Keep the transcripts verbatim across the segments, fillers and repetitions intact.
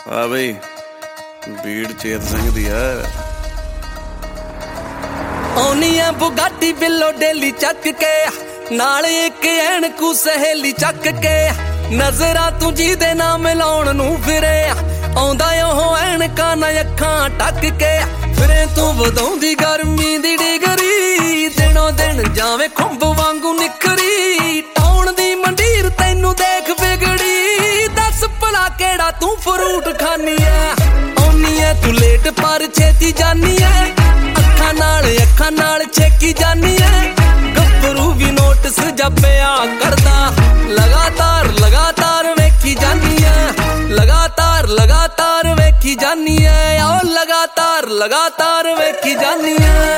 ਆ ਬਈ ਬੀੜ ਚੇਤ ਸਿੰਘ ਦੀ ਆ ਆਉਣੀ ਆ ਬੁਗਾਟੀ ਬਿੱਲੋ ਡੇਲੀ ਚੱਕ ਕੇ ਨਾਲ ਇੱਕ ਐਨਕੂ ਸਹੇਲੀ ਚੱਕ ਕੇ ਨਜ਼ਰਾਂ ਤੂੰ ਜਿਹਦੇ ਨਾਲ ਮਿਲਾਉਣ ਨੂੰ ਫਿਰੇ ਆਉਂਦਾ ਉਹ ਐਨਕਾਂ ਨਾ ਅੱਖਾਂ ਟੱਕ ਕੇ ਫਿਰੇ ਤੂੰ ਵਧਾਉਂਦੀ ਗਰਮੀ ਦੀ ਡਿਗਰੀ ਦਿਨੋਂ ਦਿਨ ਜਾਵੇਂ ਖੁੰਭ ਵਾਂਗੂ ਨਿਖਰੀ ਟਾਉਣ ਦੀ ਮੰਡੀਰ ਤੈਨੂੰ ਦੇਖ ਵਿਗੜੀ ਦੱਸ ਭਲਾ ਕਿਹੜਾ ਤੂੰ ਫਰੂਟ ਖਾਨੀ ਐ ਆਉਣੀ ਐ ਤੂੰ ਲੇਟ ਪਰ ਛੇਤੀ ਜਾਨੀ ਐ ਅੱਖਾਂ ਨਾਲ ਅੱਖਾਂ ਨਾਲ ਛੇਕੀ ਜਾਨੀ ਐ ਗੱਭਰੂ ਵੀ ਨੋਟਿਸ ਜੱਪਿਆ ਕਰਦਾ ਲਗਾਤਾਰ ਲਗਾਤਾਰ ਵੇਖੀ ਜਾਨੀ ਐ ਲਗਾਤਾਰ ਲਗਾਤਾਰ ਵੇਖੀ ਜਾਨੀ ਐ ਓ ਲਗਾਤਾਰ ਲਗਾਤਾਰ ਵੇਖੀ ਜਾਨੀ ਐ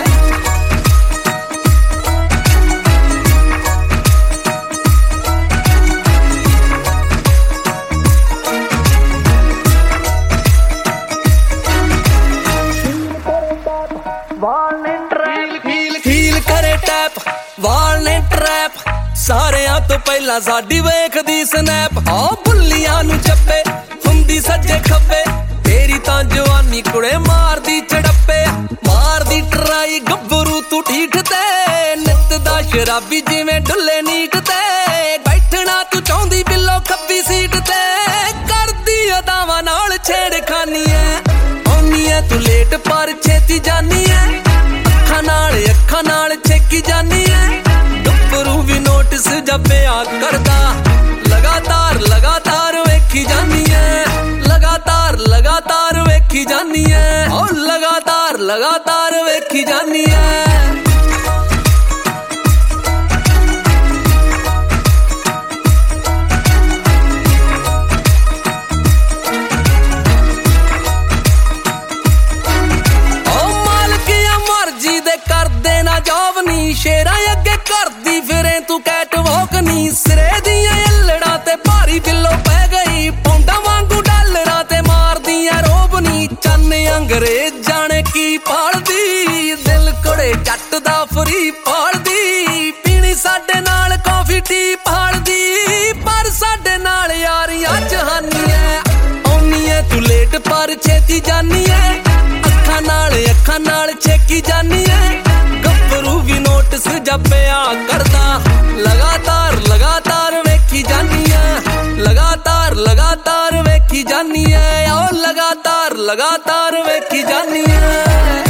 ਵਾਲ ਨੇ ਟਰੈਪ ਸਾਰਿਆਂ ਤੋਂ ਪਹਿਲਾਂ ਸਾਡੀ ਵੇਖਦੀ ਸਨੈਪ ਆ ਬੁੱਲੀਆਂ ਨੂੰ ਚੱਪੇ ਹੁੰਦੀ ਸੱਜੇ ਖੱਬੇ ਤੇਰੀ ਤਾਂ ਜਵਾਨੀ ਕੁੜੇ ਮਾਰਦੀ ਚੜੱਪੇ ਮਾਰਦੀ ਟਰਾਈ ਗੱਭਰੂ ਤੂੰ ਠੀਠ ਤੇ ਨਿੱਤ ਦਾ ਸ਼ਰਾਬੀ ਜਿਵੇਂ ਡੁੱਲੇ ਨੀਟ ਤੇ ਬੈਠਣਾ ਤੂੰ ਚਾਹੁੰਦੀ ਬਿੱਲੋ ਖੱਬੀ ਸੀਟ ਤੇ ਕਰਦੀ ਅਦਾਵਾਂ ਨਾਲ ਛੇੜਖਾਨੀ ਐ ਆਉਣੀ ਐ ਤੂੰ ਲੇਟ ਪਰ ਛੇਤੀ ਜਾਨੀ ਐ ਅੱਖਾਂ ਨਾਲ ਅੱਖਾਂ ਨਾਲ ਛੇਕੀ ਜਾਨੀ ਐ ਗੱਭਰੂ ਵੀ ਨੋਟਿਸ ਜੱਪਿਆ ਕਰਦਾ ਲਗਾਤਾਰ ਲਗਾਤਾਰ ਵੇਖੀ ਜਾਨੀ ਐ ਲਗਾਤਾਰ ਲਗਾਤਾਰ ਵੇਖੀ ਜਾਨੀ ਐ ਓ ਲਗਾਤਾਰ ਲਗਾਤਾਰ ਵੇਖੀ ਜਾਨੀ ਐ ਸ਼ੇਰਾਂ ਅੱਗੇ ਕਰਦੀ ਫਿਰੇ ਤੂੰ ਕੈਟ ਵਾਕ ਨੀ ਸਿਰੇ ਦੀਆਂ ਅਲੜਾਂ ਤੇ ਭਾਰੀ ਬਿੱਲੋ ਪੈ ਗਈ ਪੌਂਡਾ ਵਾਂਗੂ ਡਾਲਰਾਂ ਤੇ ਮਾਰਦੀਆਂ ਰੋਬ ਨੀ ਚੰਨ ਅੰਗਰੇਜ਼ ਜਾਣੇ ਕੀ ਪਾਲਦੀ ਦਿਲ ਕੁੜੇ ਜੱਟ ਦਾ ਫਰੀ ਪਾਲਦੀ ਪੀਣੀ ਸਾਡੇ ਨਾਲ ਕਾਫੀ ਟੀ ਪਾਲਦੀ ਪਰ ਸਾਡੇ ਨਾਲ ਯਾਰੀਆਂ ਜਹਾਨੀ ਐ ਆਉਣੀ ਐ ਤੂੰ ਲੇਟ ਪਰ ਛੇਤੀ ਜਾਨੀ ਐ ਅੱਖਾਂ ਨਾਲ ਅੱਖਾਂ ਨਾਲ ਛੇਕੀ ਜਾਨੀ ਐ ਗੱਭਰੂ ਵੀ ਨੋਟਿਸ ਜੱਪਿਆ ਕਰਦਾ ਲਗਾਤਾਰ ਲਗਾਤਾਰ ਵੇਖੀ ਜਾਨੀ ਐ ਲਗਾਤਾਰ ਲਗਾਤਾਰ ਵੇਖੀ ਜਾਨੀ ਐ ਓ ਲਗਾਤਾਰ ਲਗਾਤਾਰ ਵੇਖੀ ਜਾਨੀ ਐ